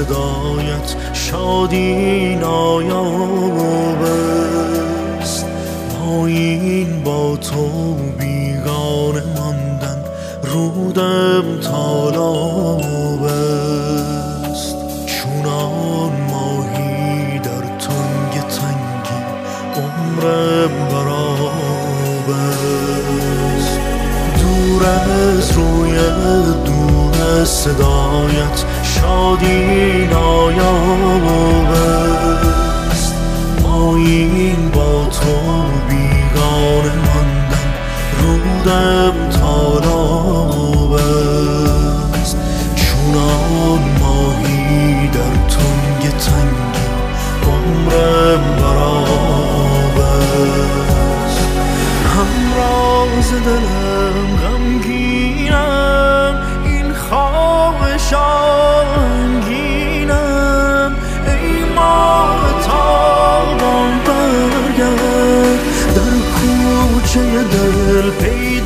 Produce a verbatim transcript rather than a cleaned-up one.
صدایت شادی نایاب است. پایین با تو بیگانه ماندن رودم تالاب است. چونان ماهی در تنگ تنگی عمرم براب است. دور از روی دور از صدایت شادی نایاب است. پایین با تو بیگانه ماندن رودم تالاب است. چونان ماهی در تنگ تنگی عمرم براب است. همراز دلم غمگینم، این خواهش آهنگینم. ای ماه تابان برگرد، در کوچه دل پیدا